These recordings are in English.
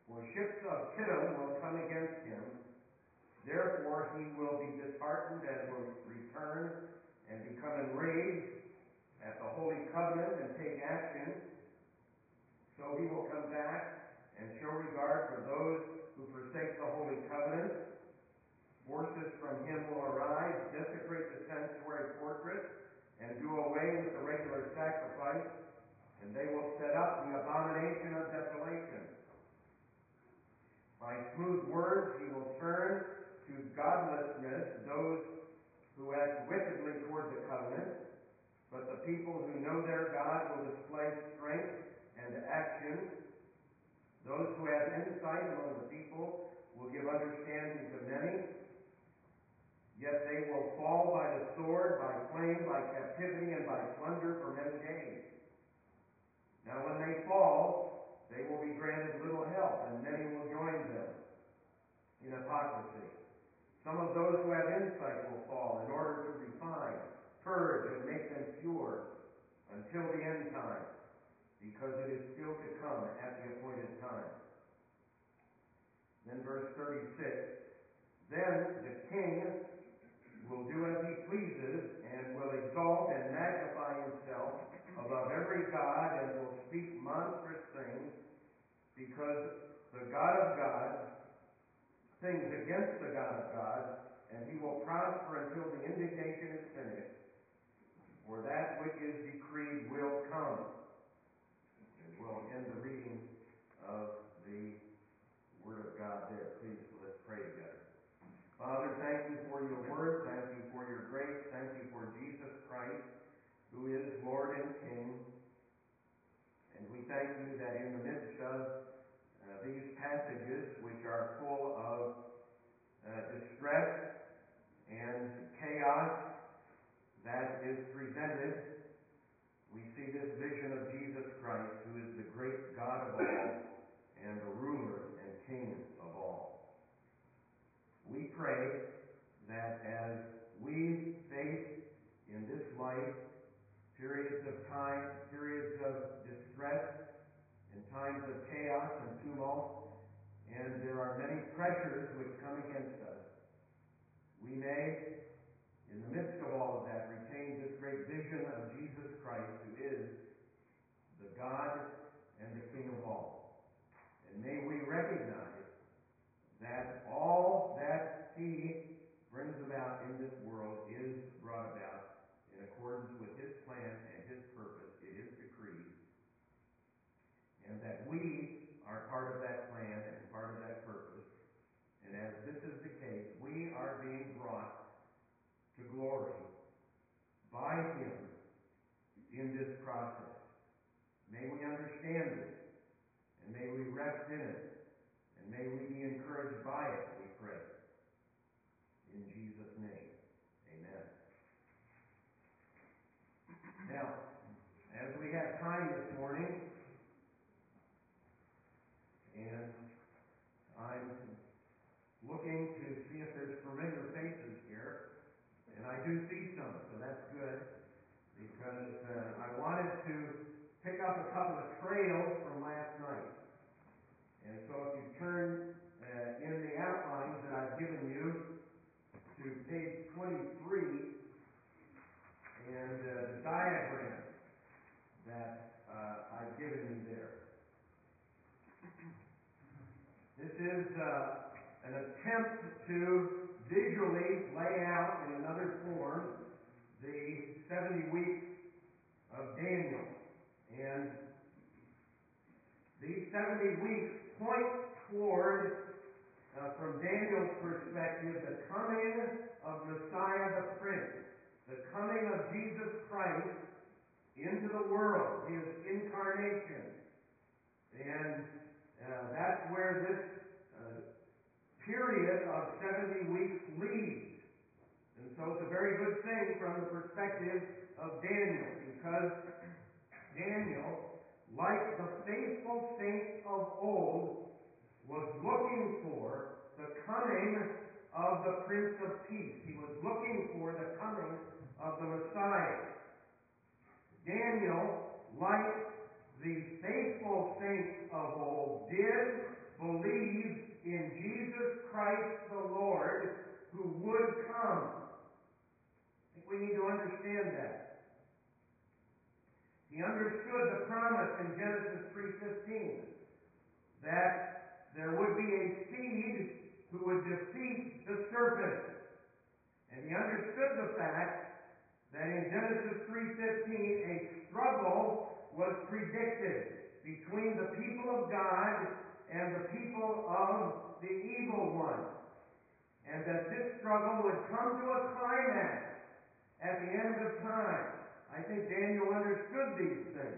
For ships of Kittim will come against him. Therefore he will be disheartened and will return and become enraged at the holy covenant and take action. So he will come back and show regard for those who forsake the holy covenant. Forces from him will arise, desecrate the sanctuary fortress, and do away with the regular sacrifice, and they will set up the abomination of desolation. By smooth words he will turn to godlessness those who act wickedly toward the covenant, but the people who know their God will display strength and action. Those who have insight among the people will give understanding to many, yet they will fall by the sword, by flame, by captivity, and by plunder for many days. Now when they fall, they will be granted little help, and many will join them in hypocrisy. Some of those who have insight will fall in order to refine, purge, and make them pure until the end time, because it is still to come at the appointed time. Then verse 36, then the king will do as he pleases and will exalt and magnify himself above every god and will speak monstrous things because the God of gods, things against the God of gods, and he will prosper until the indignation is finished, for that which is decreed will come. And we'll end the reading of the Word of God there. Please, let's pray together. Father, thank you for your Word. Thank you for your grace. Thank you for Jesus Christ, who is Lord and King. And we thank you that in the midst of these passages, which are full of distress and chaos that is presented, we see this vision of Jesus Christ, who is the great God of all and the ruler and King of all. We pray that as we face in this life periods of time, periods of distress, in times of chaos and tumult, and there are many pressures which come against us, we may, in the midst of all of that, retain this great vision of Jesus Christ, who is the God and the King of all. And may we recognize that all that he brings about in this world is brought about in accordance with his plan and his purpose. It is decreed. And that we are part of that plan and part of that purpose. And as this is the case, we are being brought to glory by him in this process. May we understand this, and may we rest in it, and may we be encouraged by it, we pray. In Jesus' name, amen. Now, as we have time this morning, and I'm looking to see if there's familiar faces here, and I do see some, so that's good, because I wanted to pick up a couple of trails from last night. And so if you turn in the outlines that I've given you to page 23 and the diagram that I've given you there. This is an attempt to visually lay out in another form the 70 weeks of Daniel. And these 70 weeks point toward, from Daniel's perspective, the coming of Messiah the Prince, the coming of Jesus Christ into the world, his incarnation. And that's where this period of 70 weeks leads. And so it's a very good thing from the perspective of Daniel, because Daniel, like the faithful saints of old, was looking for the coming of the Prince of Peace. He was looking for the coming of the Messiah. Daniel, like the faithful saints of old, did believe in Jesus Christ the Lord who would come. I think we need to understand that. He understood the promise in Genesis 3:15 that there would be a seed who would defeat the serpent. And he understood the fact that in Genesis 3:15 a struggle was predicted between the people of God and the people of the evil one. And that this struggle would come to a climax at the end of time. I think Daniel understood these things.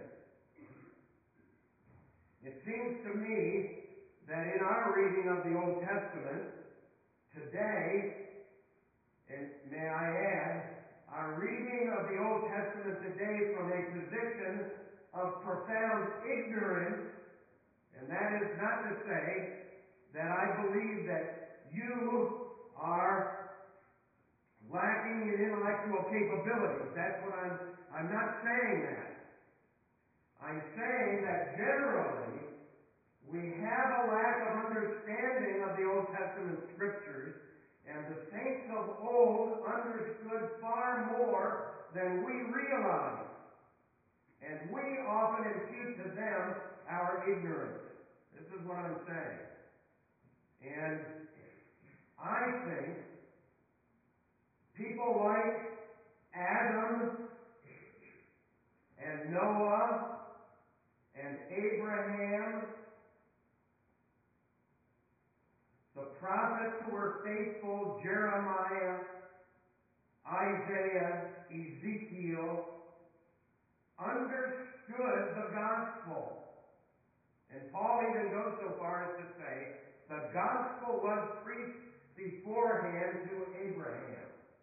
It seems to me that in our reading of the Old Testament today, and may I add, our reading of the Old Testament today from a position of profound ignorance, and that is not to say that I believe that you are lacking in intellectual capabilities. That's what I'm not saying that. I'm saying that generally we have a lack of understanding of the Old Testament Scriptures, and the saints of old understood far more than we realize. And we often impute to them our ignorance. This is what I'm saying. And I think people like Adam and Noah and Abraham, the prophets who were faithful, Jeremiah, Isaiah, Ezekiel, understood the gospel. And Paul even goes so far as to say the gospel was preached beforehand to Abraham.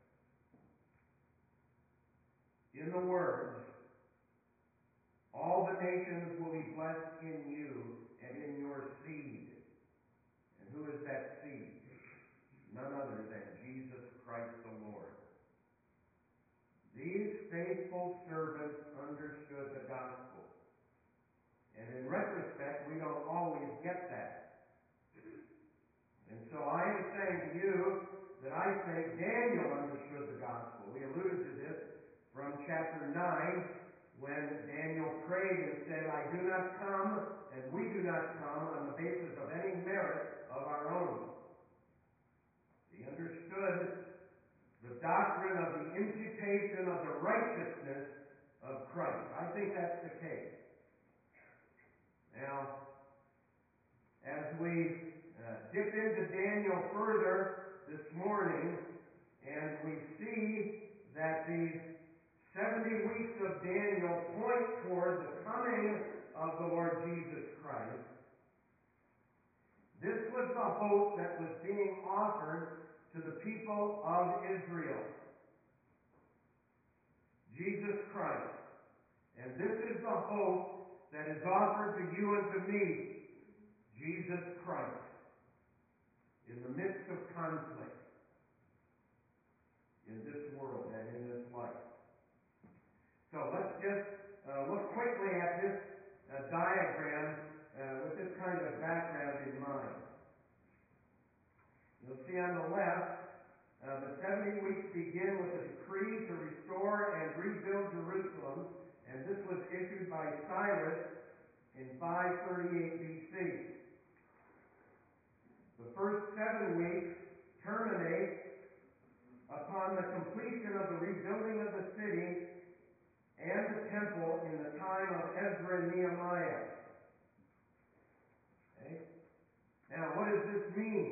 In the words, all the nations will be blessed in you and in your seed. And who is that seed? None other than Jesus Christ the Lord. These faithful servants understood the gospel. And in retrospect, we don't always get that. And so I am saying to you that I think Daniel understood the gospel. We alluded to this from chapter 9 when Daniel prayed and said, I do not come and we do not come on the basis of any merit of our own. He understood the doctrine of the imputation of the righteousness of Christ. I think that's the case. Now, as we dip into Daniel further this morning, and we see that these 70 weeks of Daniel point toward the coming of the Lord Jesus Christ, this was the hope that was being offered to the people of Israel. Jesus Christ. And this is the hope that is offered to you and to me. Jesus Christ. In the midst of conflict in this world and in this life. So let's just look quickly at this diagram with this kind of background in mind. You'll see on the left, the 70 weeks begin with a decree to restore and rebuild Jerusalem, and this was issued by Cyrus in 538 BC. The first 7 weeks terminate upon the completion of the rebuilding of the city and the temple in the time of Ezra and Nehemiah. Okay? Now, what does this mean?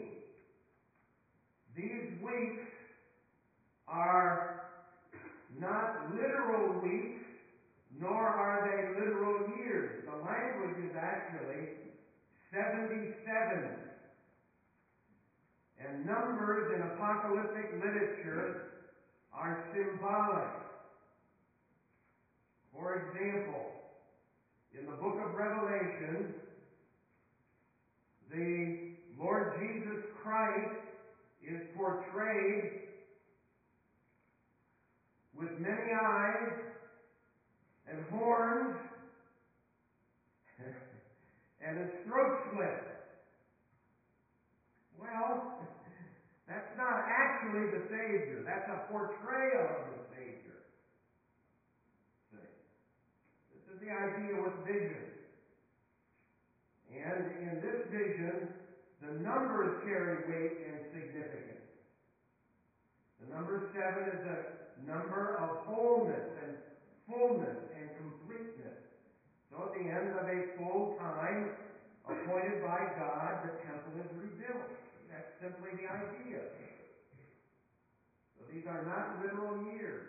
These weeks are not literal weeks, nor are they literal years. The language is actually 77s. And numbers in apocalyptic literature are symbolic. For example, in the book of Revelation, the Lord Jesus Christ is portrayed with many eyes and horns and his throat slit. a portrayal of the Savior. See? This is the idea with vision. And in this vision, the numbers carry weight and significance. The number 7 is a number of wholeness and fullness and completeness. So at the end of a full time appointed by God, the temple is rebuilt. That's simply the idea. So these are not literal years.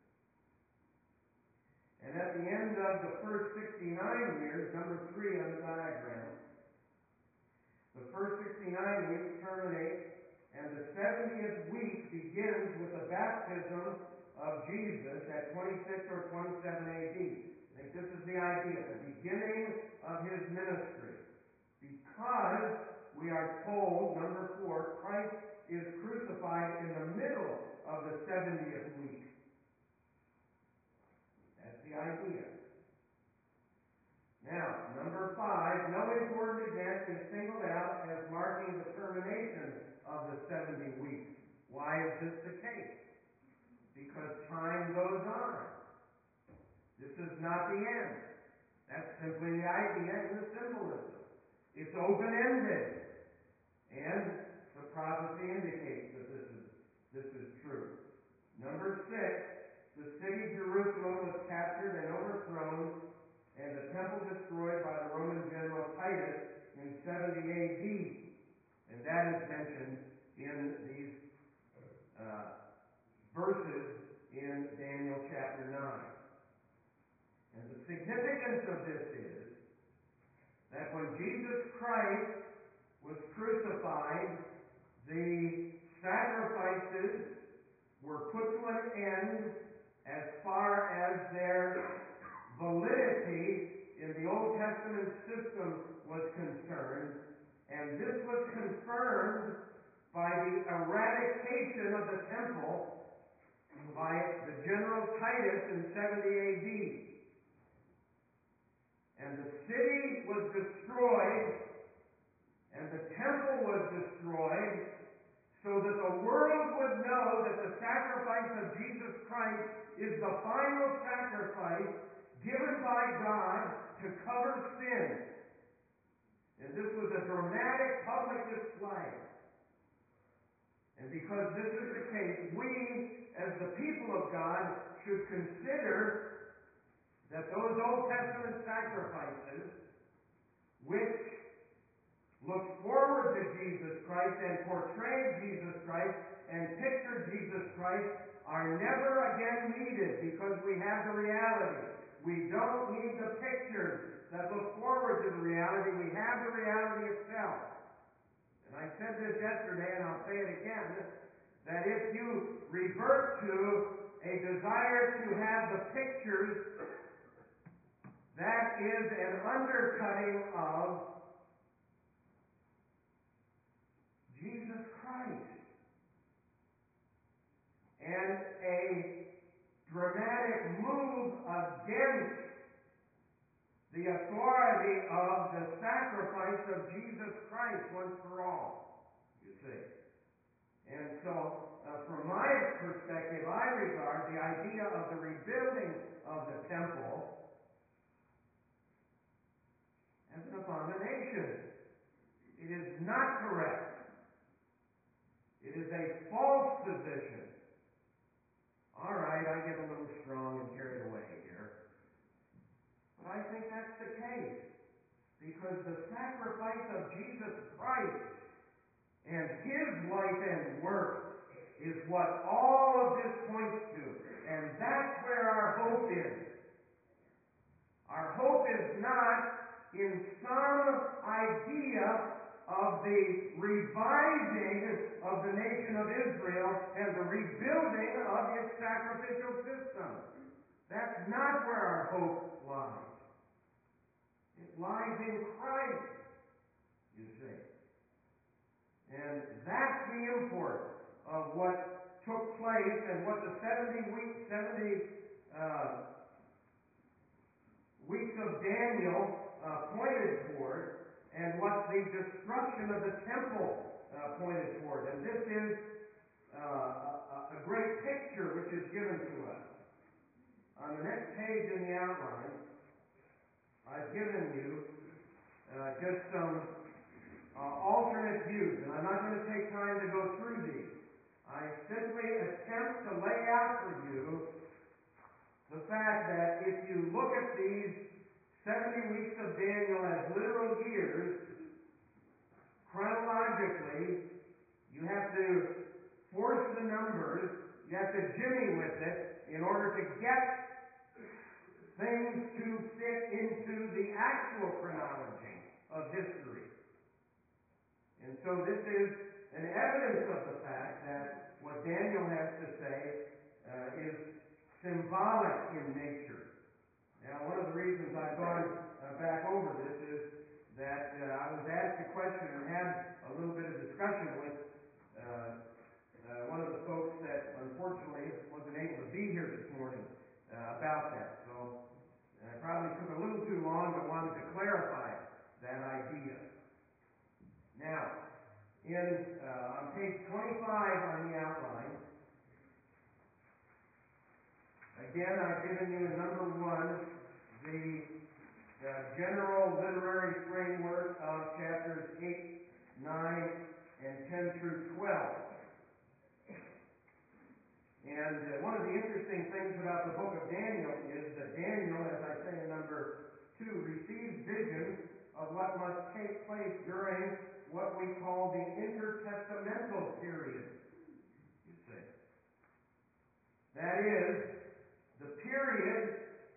And at the end of the first 69 years, number 3 on the diagram, the first 69 weeks terminate, and the 70th week begins with the baptism of Jesus at 26 or 27 AD. I think this is the idea, the beginning of his ministry. Because we are told, number 4, Christ is crucified in the middle of the 70th week. That's the idea. Now, number 5, no important event is singled out as marking the termination of the 70 weeks. Why is this the case? Because time goes on. This is not the end. That's simply the idea in the symbolism. It's open-ended. And the prophecy indicates that this is true. Number 6, the city Jerusalem was captured and overthrown, and the temple destroyed by the Roman general Titus in 70 AD. And that is mentioned in these verses in Daniel chapter 9. And the significance of this is that when Jesus Christ was crucified, the sacrifices were put to an end as far as their validity in the Old Testament system was concerned, and this was confirmed by the eradication of the temple by the general Titus in 70 AD. And the city was destroyed, and the temple was destroyed, so that the world would know that the sacrifice of Jesus Christ is the final sacrifice given by God to cover sin. And this was a dramatic public display. And because this is the case, we, as the people of God, should consider that those Old Testament sacrifices, which looked forward to Jesus Christ and portrayed Jesus Christ and pictured Jesus Christ, are never again needed because we have the reality. We don't need the pictures that look forward to the reality. We have the reality itself. And I said this yesterday, and I'll say it again, that if you revert to a desire to have the pictures, that is an undercutting of Jesus Christ and a dramatic move against the authority of the sacrifice of Jesus Christ once for all, you see. And so, from my perspective, I regard the idea of the rebuilding of the temple as an abomination. It is not correct. It is a false position. All right, I get a little strong and carried away here. But I think that's the case. Because the sacrifice of Jesus Christ and his life and work is what all of this points to. And that's where our hope is. Our hope is not in some idea of the reviving of the nation of Israel and the rebuilding of its sacrificial system. That's not where our hope lies. It lies in Christ, you see. And that's the import of what took place and what the 70 weeks of Daniel pointed toward, and what the destruction of the temple pointed toward. And this is a great picture which is given to us. On the next page in the outline, I've given you just some alternate views, and I'm not going to take time to go through these. I simply attempt to lay out for you the fact that if you look at these 70 weeks of Daniel as literal years, chronologically, you have to force the numbers, you have to jimmy with it in order to get things to fit into the actual chronology of history. And so this is an evidence of the fact that what Daniel has to say is symbolic in nature. Now, one of the reasons I've gone back over this is that I was asked a question and had a little bit of discussion with one of the folks that unfortunately wasn't able to be here this morning about that. So I probably took a little too long, but wanted to clarify that idea. Now, on page 25 on the outline, again, I've given you in number 1 the general literary framework of chapters 8, 9, and 10 through 12. And one of the interesting things about the book of Daniel is that Daniel, as I say in number 2, receives visions of what must take place during what we call the intertestamental period, you see. That is, the period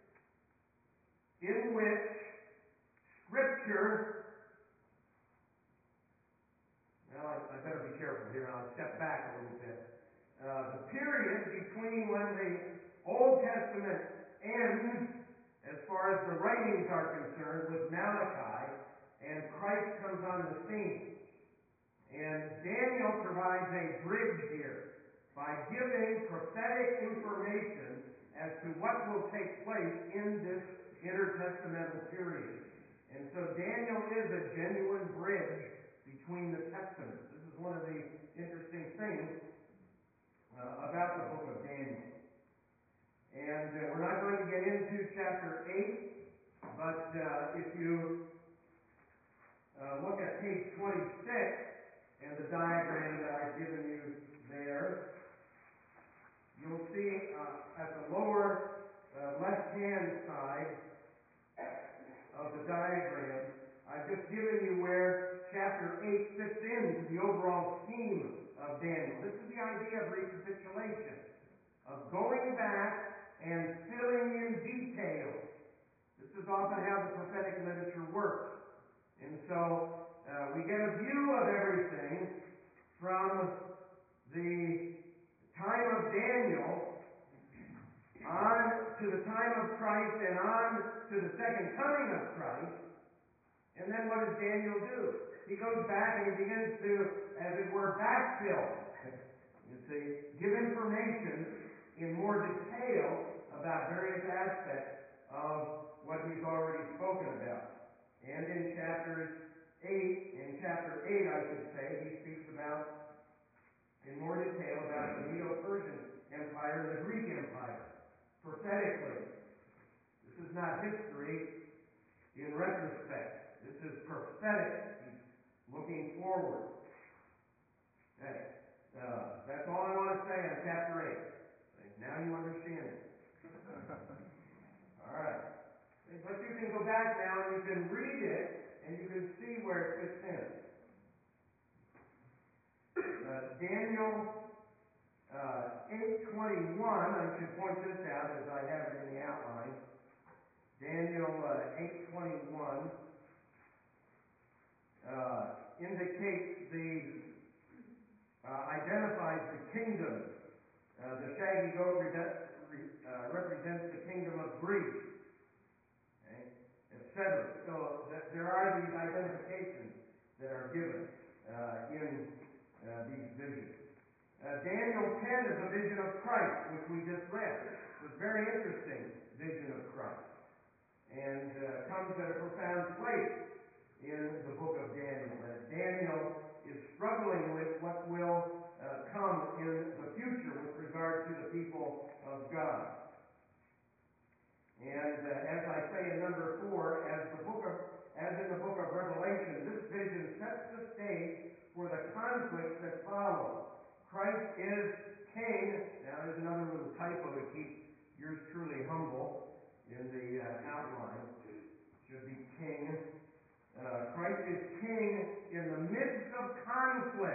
in which Scripture, well, I better be careful here, and I'll step back a little bit. The period between when the Old Testament ends, as far as the writings are concerned, with Malachi, and Christ comes on the scene. And Daniel provides a bridge here by giving prophetic information as to what will take place in this intertestamental period. And so Daniel is a genuine bridge between the testaments. This is one of the interesting things about the book of Daniel. And we're not going to get into chapter 8, but if you look at page 26 and the diagram that I've given you there, you'll see at the lower left-hand side of the diagram, I've just given you where chapter 8 fits into the overall scheme of Daniel. This is the idea of recapitulation, of going back and filling in details. This is often how the prophetic literature works. And so we get a view of everything from the time of Daniel on to the time of Christ and on to the second coming of Christ. And then what does Daniel do? He goes back and he begins to, as it were, backfill. You see, give information in more detail about various aspects of what he's already spoken about. And in chapter 8, I should say, he speaks about, in more detail, about the Medo-Persian Empire and the Greek Empire, prophetically. This is not history in retrospect. This is prophetic. He's looking forward. Okay. That's all I want to say on chapter 8. Now you understand it. All right. But you can go back now and you can read it and you can see where it fits in. Daniel 8:21, I should point this out as I have it in the outline. Daniel 8:21 indicates identifies the kingdom. The shaggy goat represents the kingdom of Greece, okay, etc. So there are these identifications that are given in these visions. Daniel 10 is a vision of Christ, which we just read. It's a very interesting vision of Christ, and comes at a profound place in the book of Daniel, as Daniel is struggling with what will come in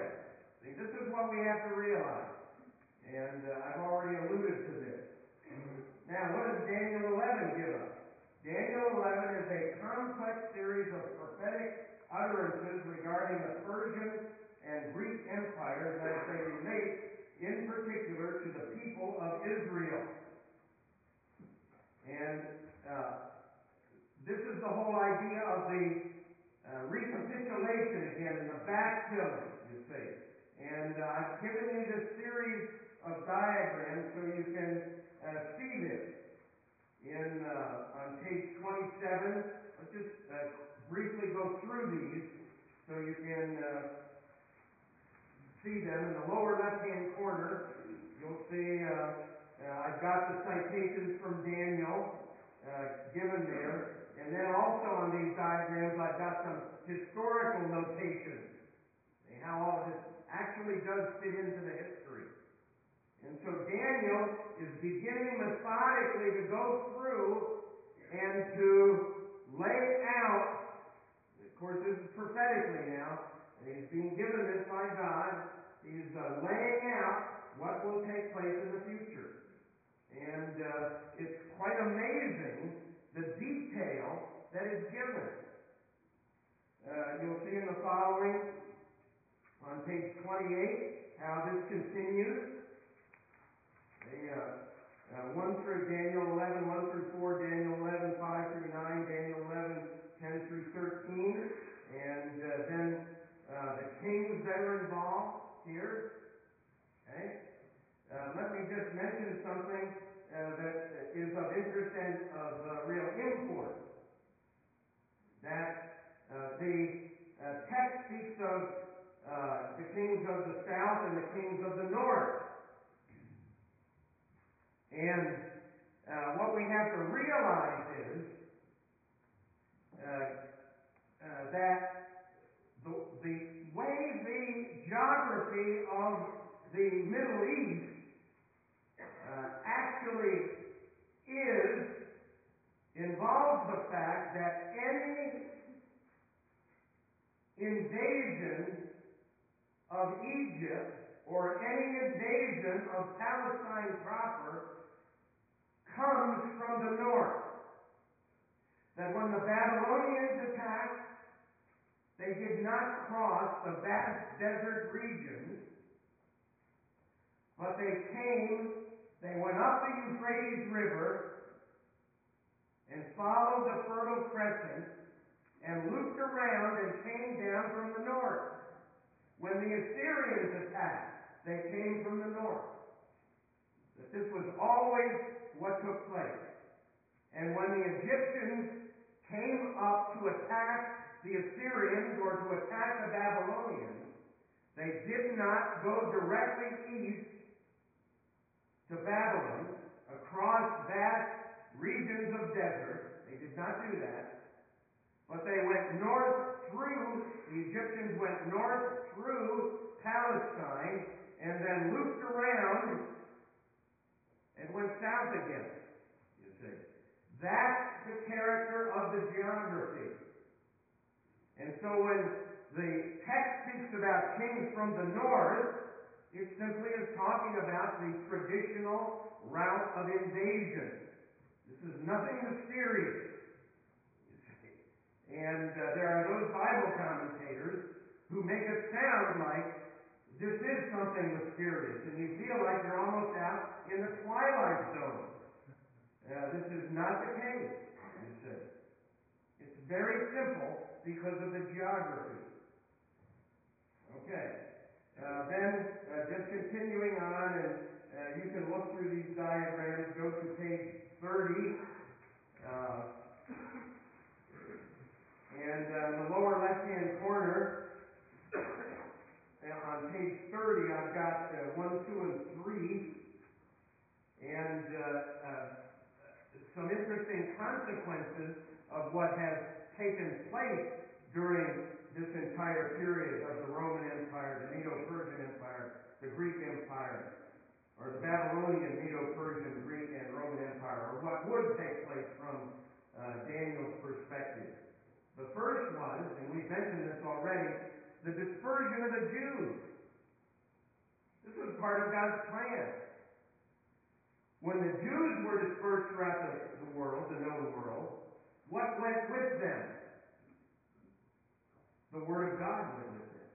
way. See, this is what we have to realize. And I've already alluded to this. Now, what does Daniel 11 give us? Daniel 11 is a complex series of prophetic utterances regarding the Persian and Greek empires as they relate in particular to the people of Israel. And this is the whole idea of the recapitulation again and the backfilling, you see. And I've given you this series of diagrams so you can see this. On page 27, let's just briefly go through these so you can see them. In the lower left-hand corner, you'll see I've got the citations from Daniel given there. And then also on these diagrams, I've got some historical notations. See how all of this actually does fit into the history. And so Daniel is beginning methodically to go through and to lay out, of course this is prophetically now, and he's being given this by God. He's laying out what will take place in the future. And it's quite amazing the detail that is given. You'll see in the following, on page 28, how this continues. 1 through Daniel 11, 1 through 4, Daniel 11, 5 through 9, Daniel 11, 10 through 13, and then the kings that are involved here. Okay? Let me just mention something that is of interest and of real import. That the text speaks of the kings of the south and the kings of the north. And what we have to realize is that the way the geography of the Middle East actually involves the fact that any invasion of Egypt or any invasion of Palestine proper comes from the north. That when the Babylonians attacked, they did not cross the vast desert regions, but they went up the Euphrates River and followed the Fertile Crescent and looped around and came down from the north. When the Assyrians attacked, they came from the north. That this was always what took place. And when the Egyptians came up to attack the Assyrians or to attack the Babylonians, they did not go directly east to Babylon across vast regions of desert. They did not do that. But they went north through, the Egyptians went north through Palestine and then looped around and went south again, you see. That's the character of the geography. And so when the text speaks about kings from the north, it simply is talking about the traditional route of invasion. This is nothing mysterious, you see. And there are those Bible commentators who make it sound like this is something mysterious, and you feel like you're almost out in the twilight zone. This is not the case, you see. It's very simple because of the geography. Okay. Then, just continuing on, and you can look through these diagrams, go to page 30. And in the lower left-hand corner, on page 30, I've got 1, 2, and 3, and some interesting consequences of what has taken place during this entire period of the Roman Empire, the Medo-Persian Empire, the Greek Empire, or the Babylonian, Medo-Persian, Greek, and Roman Empire, or what would take place from Daniel's perspective. The first was, and we've mentioned this already, the dispersion of the Jews. was part of God's plan. When the Jews were dispersed throughout the world, the known world, what went with them? The Word of God went with them.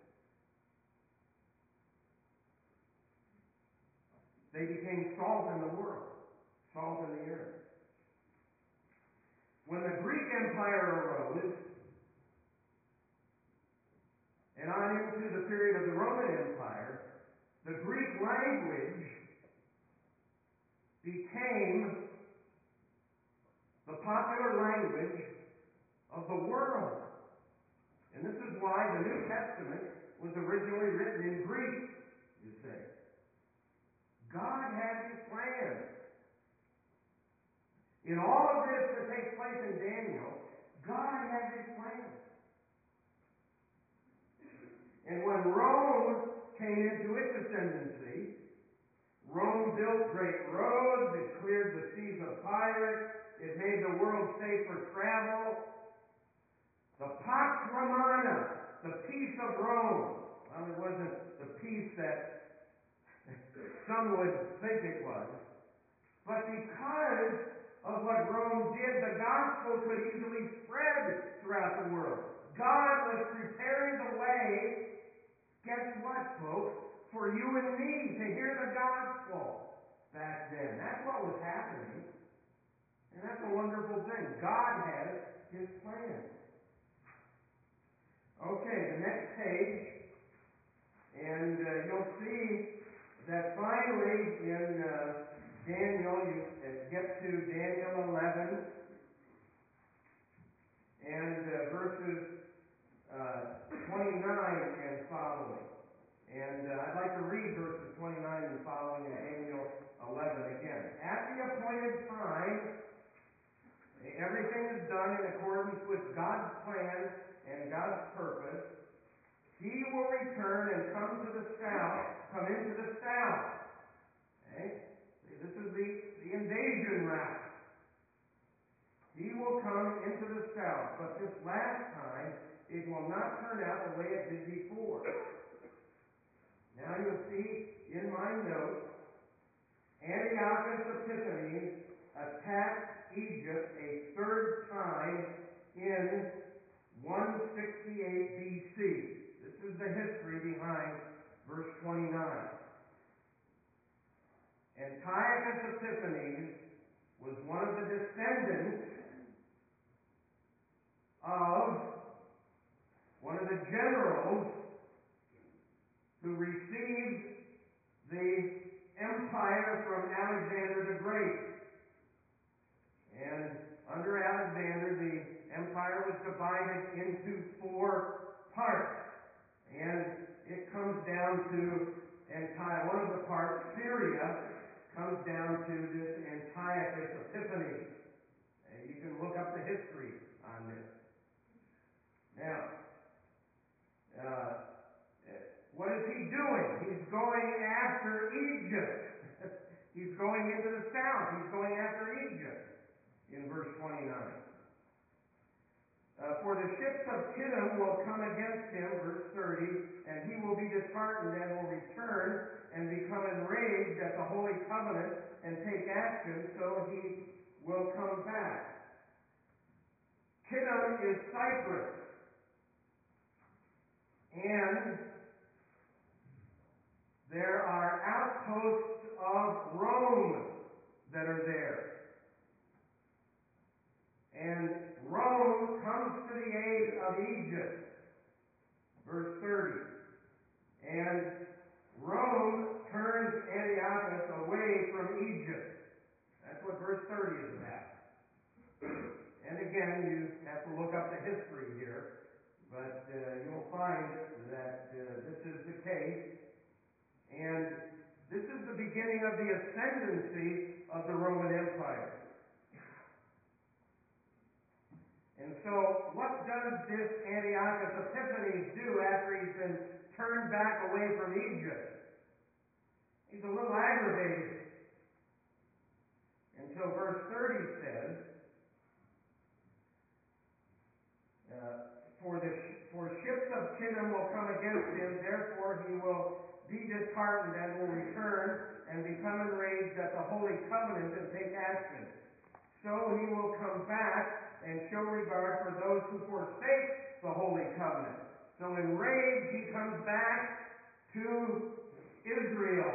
They became salt in the world, salt in the earth. When the Greek Empire arose, and on into the period of the Roman Empire, the Greek language became the popular language of the world. And this is why the New Testament was originally written in Greek, you see. God has His plan. In all of this that takes place in Daniel, God has His plan. And when Rome came into its ascendancy, Rome built great roads, it cleared the seas of pirates, it made the world safe for travel. The Pax Romana, the peace of Rome. Well, it wasn't the peace that some would think it was. But because of what Rome did, the gospel could easily spread throughout the world. God was preparing the way, guess what, folks, for you and me to hear the gospel back then. That's what was happening. And that's a wonderful thing. God has His plan. Okay, the next page, and you'll see that finally in Daniel, you get to Daniel 11 and verses 29 and following. And I'd like to read verses 29 and following in Daniel 11 again. At the appointed time, everything is done in accordance with God's plan and God's purpose. He will return and come into the south. Okay? See, this is the invasion route. He will come into the south, but this last time it will not turn out the way it did before. Now you'll see in my notes, Antiochus Epiphanes attacks Egypt a third time in 168 BC. This is the history behind verse 29. Antiochus Epiphanes was one of the descendants of one of the generals who received the empire from Alexander the Great. And under Alexander, the empire was divided into 4 parts. And it comes down to one of the parts, Syria, comes down to this Antiochus Epiphanes. You can look up the history on this. Now, what is he doing? He's going after Egypt. He's going into the south. He's going after Egypt in verse 29. For the ships of Kittim will come against him, verse 30, and he will be disheartened and will return and become enraged at the holy covenant and take action, so he will come back. Kittim is Cyprus. And there are outposts of Rome that are there. And Rome comes to the aid of Egypt. Verse 30. And Rome turns Antiochus away from Egypt. That's what verse 30 is about. And again, you have to look up the history here, but you'll find that this is the case. And this is the beginning of the ascendancy of the Roman Empire. And so, what does this Antiochus Epiphanes do after he's been turned back away from Egypt? He's a little aggravated. Until verse 30 says, for ships of Kittim will come against him, therefore he will be disheartened and will return and become enraged at the holy covenant and take action. So he will come back and show regard for those who forsake the holy covenant. So enraged, he comes back to Israel.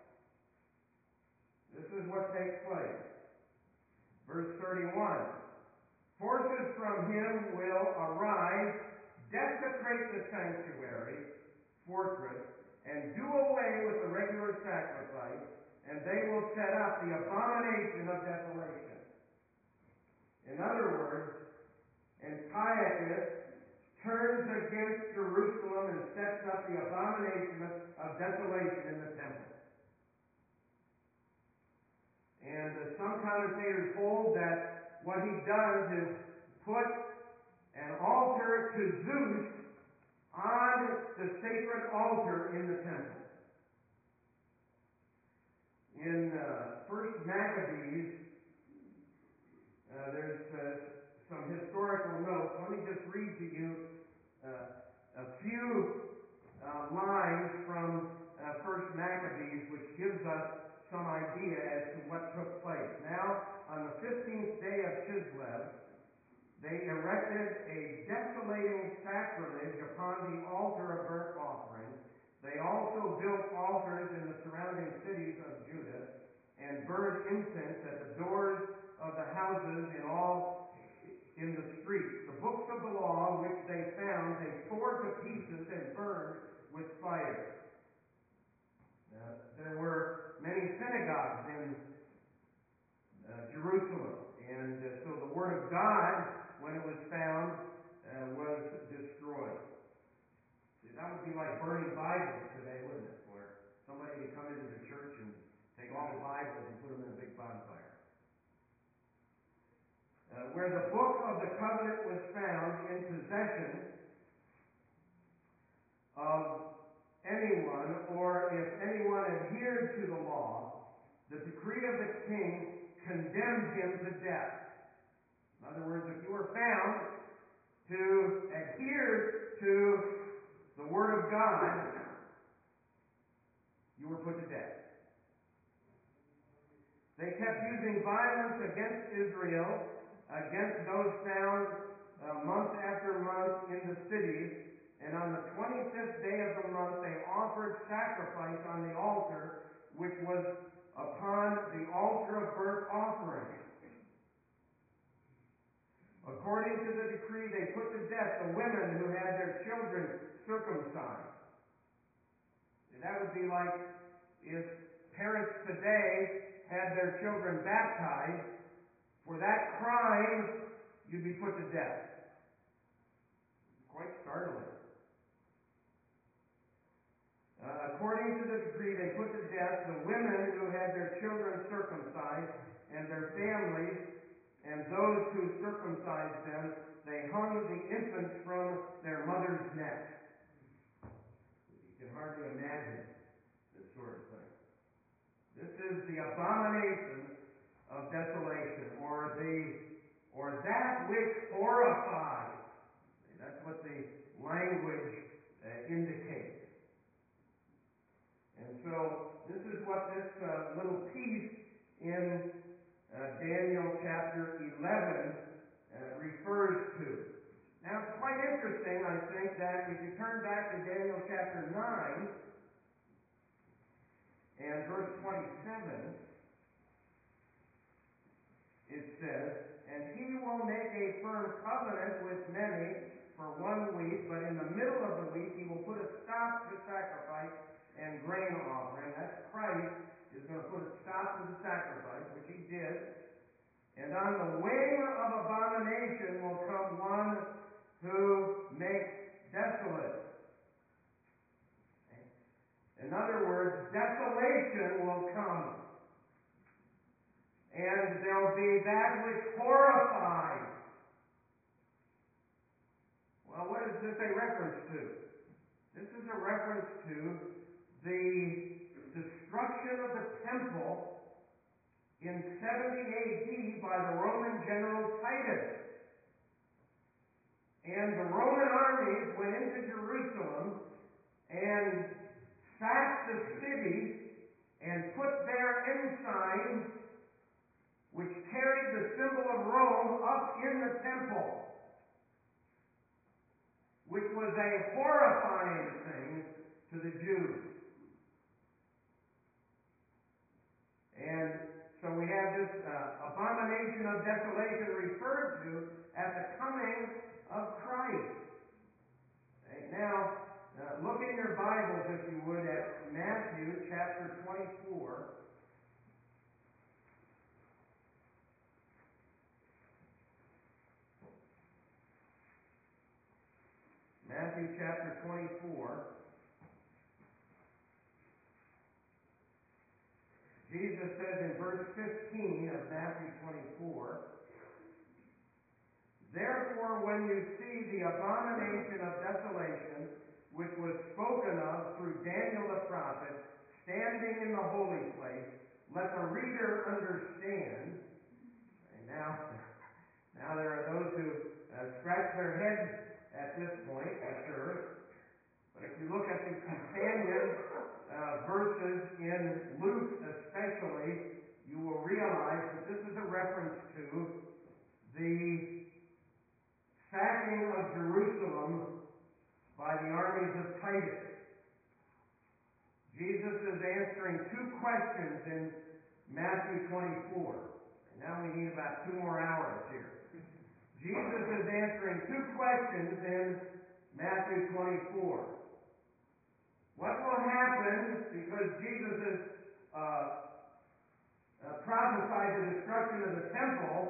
This is what takes place. Verse 31. Forces from him will arise, desecrate the sanctuary, fortress, and do away with the regular sacrifice, and they will set up the abomination of desolation. In other words, Antiochus turns against Jerusalem and sets up the abomination of desolation in the temple. And some commentators hold that what he does is put an altar to Zeus on the sacred altar in the temple. In 1 Maccabees, there's some historical notes. Let me just read to you a few lines from 1 Maccabees, which gives us some idea as to what took place. Now, on the 15th day of Chislev, they erected a desolating sacrilege upon the altar of burnt offering. They also built altars in the surrounding cities of Judah and burned incense at the doors of the houses in the streets. The books of the law which they found, they tore to pieces and burned with fire. There were many synagogues in Jerusalem, and so the Word of God, when it was found, was destroyed. See, that would be like burning Bibles today, wouldn't it? Where somebody could come into the church and take all the Bibles and put them in a big bonfire. Where the book of the covenant was found in possession of anyone, or if anyone adhered to the law, the decree of the king condemned him to death. In other words, if you were found to adhere to the Word of God, you were put to death. They kept using violence against Israel, against those found month after month in the cities, and on the 25th day of the month they offered sacrifice on the altar, which was upon the altar of burnt offering. According to the decree, they put to death the women who had their children circumcised. That would be like if parents today had their children baptized. For that crime, you'd be put to death. Quite startling. According to the decree, they put to death the women who had their children circumcised and their families, and those who circumcised them, they hung the infants from their mothers' necks. You can hardly imagine this sort of thing. This is the abomination of desolation, or that which horrifies. That's what the language indicates. And so this is what this little piece in Daniel chapter 11 refers to. Now it's quite interesting, I think, that if you turn back to Daniel chapter 9 and verse 27, it says, "And he will make a firm covenant with many for 1 week, but in the middle of the week he will put a stop to sacrifice and grain offering." That's Christ is going to put a stop to the sacrifice, which he did. "And on the wing of abomination will come one who makes desolate." Okay? In other words, desolation will come. And there will be that which horrifies. Well, what is this a reference to? This is a reference to the destruction of the temple in 70 AD by the Roman general Titus. And the Roman armies went into Jerusalem and sacked the city and put their ensign, which carried the symbol of Rome, up in the temple, which was a horrifying thing to the Jews. And so we have this abomination of desolation referred to at the coming of Christ. Okay, now, look in your Bibles, if you would, at Matthew chapter 24. Matthew chapter 24. Jesus says in verse 15 of Matthew 24, "Therefore, when you see the abomination of desolation, which was spoken of through Daniel the prophet, standing in the holy place, let the reader understand." And now, now there are those who scratch their heads at this point, for sure. But if you look at the companion verses in Luke especially, you will realize that this is a reference to the sacking of Jerusalem by the armies of Titus. Jesus is answering two questions in Matthew 24. And now we need about 2 more hours here. Jesus is answering two questions in Matthew 24. What will happen, because Jesus has prophesied the destruction of the temple,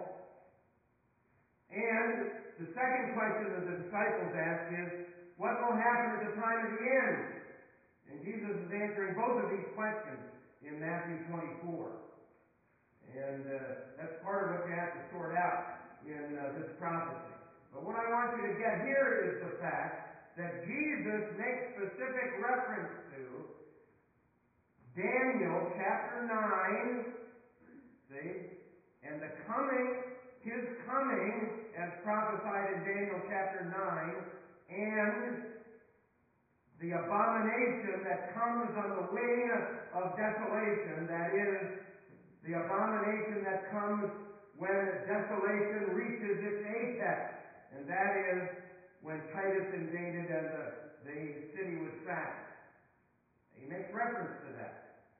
and the second question that the disciples ask is, what will happen at the time of the end? And Jesus is answering both of these questions in Matthew 24. And that's part of what you have to sort out in this prophecy. But what I want you to get here is the fact that Jesus makes specific reference to Daniel chapter 9, see, and his coming, as prophesied in Daniel chapter 9, and the abomination that comes on the wing of desolation, that is, the abomination that comes when desolation reaches its apex, and that is when Titus invaded and the city was sacked. He makes reference to that.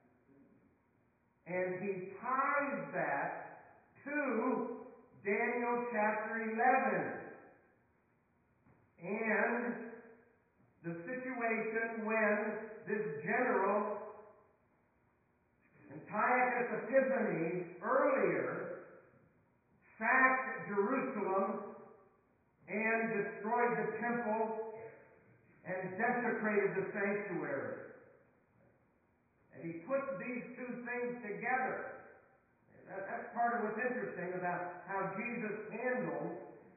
And he ties that to Daniel chapter 11 and the situation when this general, Antiochus Epiphanes, earlier sacked Jerusalem and destroyed the temple and desecrated the sanctuary. And he puts these two things together. That's part of what's interesting about how Jesus handles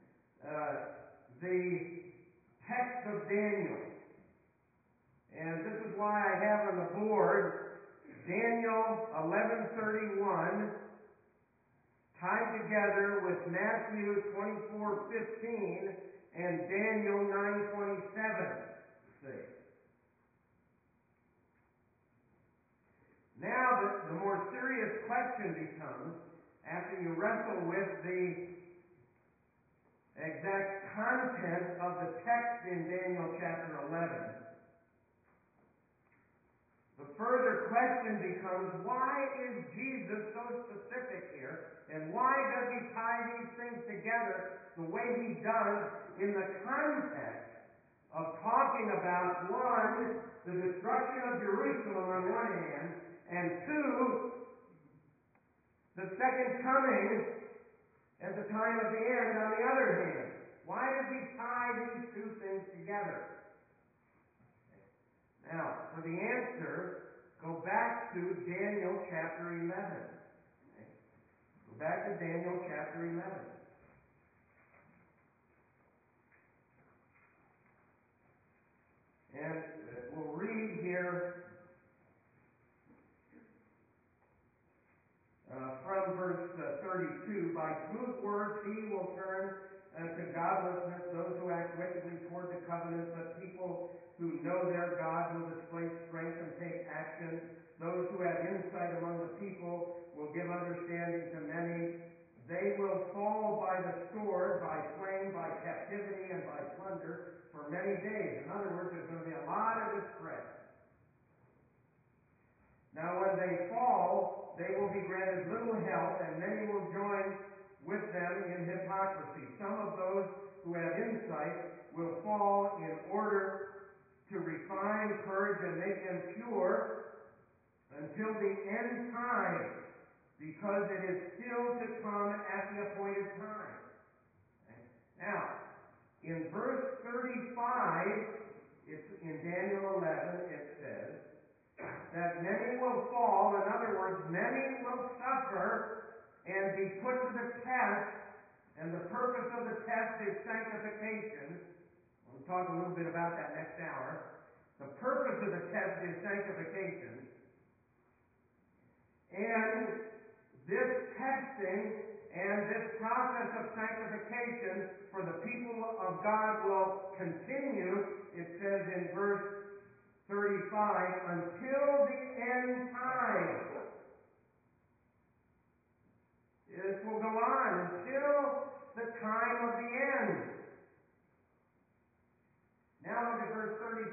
the text of Daniel. And this is why I have on the board Daniel 11:31 tied together with Matthew 24:15 and Daniel 9:27. See. Now the more serious question becomes, after you wrestle with the exact content of the text in Daniel chapter 11, the further question becomes, why is Jesus so specific here? And why does he tie these things together the way he does in the context of talking about, one, the destruction of Jerusalem on one hand, and two, the second coming at the time of the end on the other hand? Why does he tie these two things together? Now, for the answer, go back to Daniel chapter 11. Okay? Go back to Daniel chapter 11. And we'll read here from verse 32. "By smooth words he will turn to godlessness those who act wickedly toward the covenants that people who know their God will display strength and take action. Those who have insight among the people will give understanding to many. They will fall by the sword, by flame, by captivity, and by plunder for many days. In other words, there's going to be a lot of distress. Now, when they fall, they will be granted little help, and many will join with them in hypocrisy. Some of those who have insight will fall in order to refine, purge, and make them pure until the end time, because it is still to come at the appointed time. Okay? Now, in verse 35, it's in Daniel 11, it says that many will fall. In other words, many will suffer and be put to the test, and the purpose of the test is sanctification. We'll talk a little bit about that next hour. The purpose of the test is sanctification. And this testing and this process of sanctification for the people of God will continue, it says in verse 35, until the end time. This will go on until the time of the end. Now look at verse 36.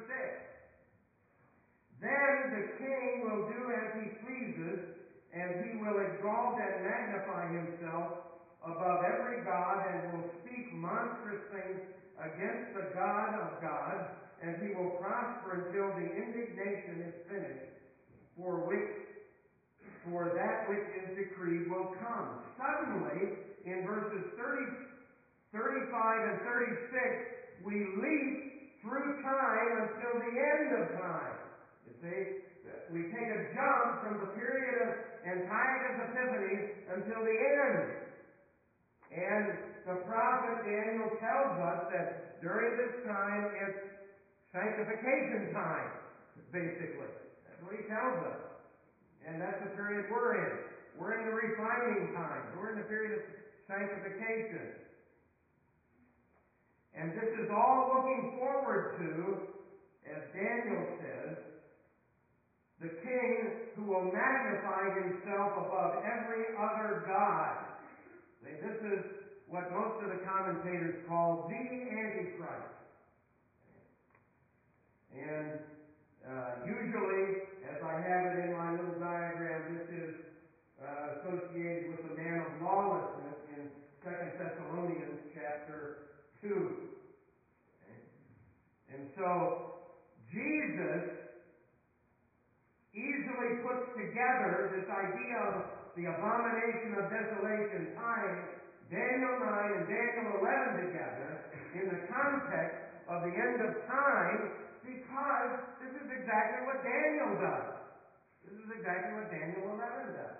Then the king will do as he pleases, and he will exalt and magnify himself above every god, and will speak monstrous things against the God of gods, and he will prosper until the indignation is finished, for that which is decreed will come. Suddenly, in verses 35 and 36, we leap through time until the end of time. You see, we take a jump from the period of Antiochus Epiphanes until the end. And the prophet Daniel tells us that during this time it's sanctification time, basically. That's what he tells us. And that's the period we're in. We're in the refining times. We're in the period of sanctification. And this is all looking forward to, as Daniel says, the king who will magnify himself above every other god. See, this is what most of the commentators call the Antichrist. And usually, as I have it in my little diagram, this is associated with the man of lawlessness in 2 Thessalonians chapter 2. Okay? And so, Jesus easily puts together this idea of the abomination of desolation, tying Daniel 9 and Daniel 11 together in the context of the end of time, because this is exactly what Daniel does. This is exactly what Daniel 11 does.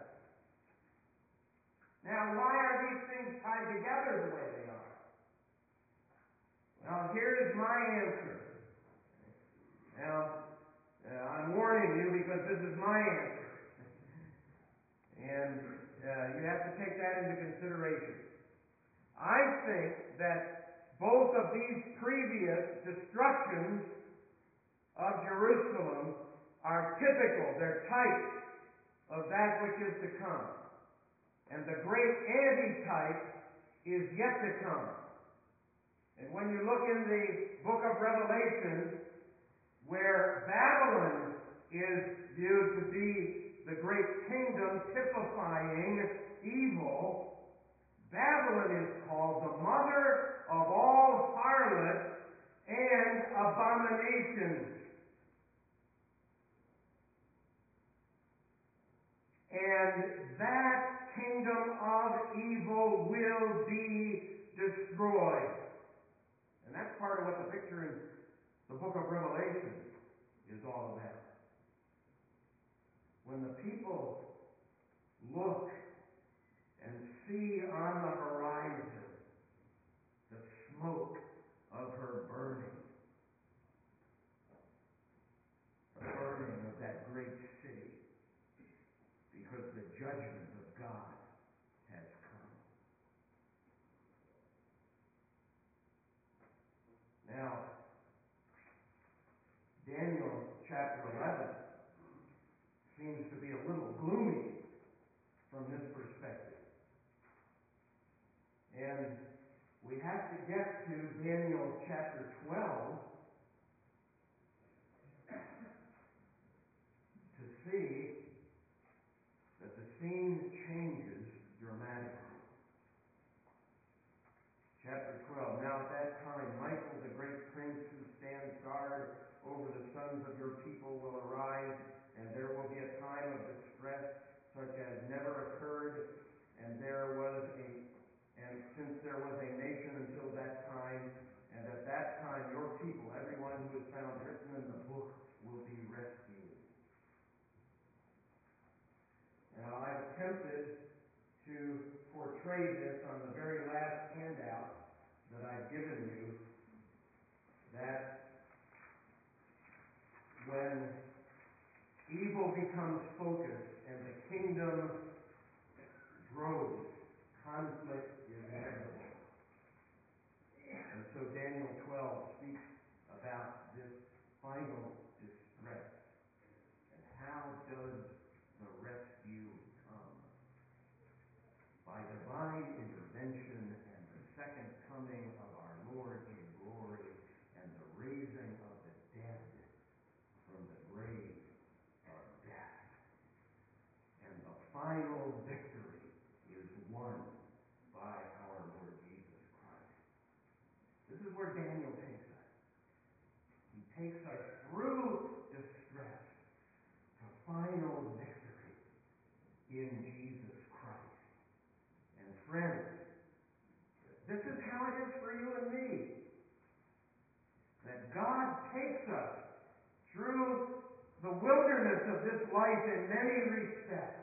Now, why are these things tied together the way they are? Well, here's my answer. Now, I'm warning you because this is my answer. And you have to take that into consideration. I think that both of these previous destructions of Jerusalem are typical, they're types of that which is to come. And the great antitype is yet to come. And when you look in the book of Revelation, where Babylon is viewed to be the great kingdom typifying evil, Babylon is called the mother of all harlots and abominations. And that kingdom of evil will be destroyed. And that's part of what the picture in the book of Revelation is all about. When the people look and see on the horizon the smoke of her burning, the burning of that great city, because the judgment of God has come. Now, chapter 11 seems to be a little gloomy from this perspective. And we have to get to Daniel chapter 12 to see that the scene changes dramatically. Chapter 12. Now at that time, Michael, the great prince who stands guard over the sons of your people, will arise, and there will be a time of distress such as never occurred, and since there was a nation until that time, and at that time your people, everyone who is found written in the book, will be rescued. Now, I've attempted to portray this on the very last handout that I've given you, that when evil becomes focused and the kingdom grows, conflict is inevitable. And so Daniel 12 speaks about this final distress. And how does the rescue come? By divine intervention and the second coming of our Lord in glory and the raising of the dead from the grave of death. And the final victory is won by our Lord Jesus Christ. This is where Daniel takes us. He takes us through distress to final victory in Jesus Christ. And friends, this is how it is for you and me. That God takes us through the wilderness of this life in many respects.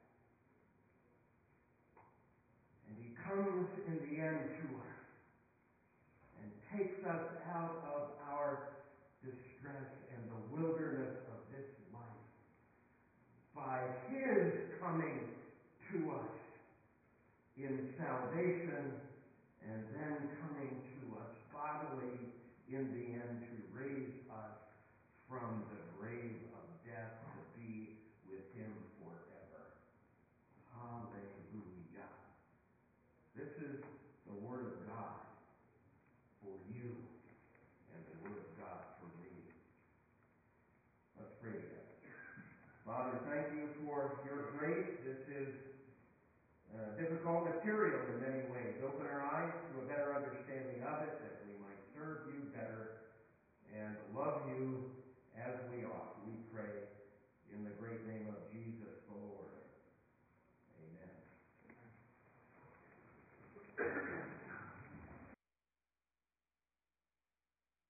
And He comes in the end to us and takes us out of our distress and the wilderness of this life by His coming to us in salvation, and then coming to us bodily in the end to raise us from the grave of death to be with Him forever. Hallelujah. This is the Word of God for you and the Word of God for me. Let's pray together. Father, thank You for Your grace. This is difficult material in many ways. Open our eyes to a better understanding of it, that we might serve You better and love You as we ought. We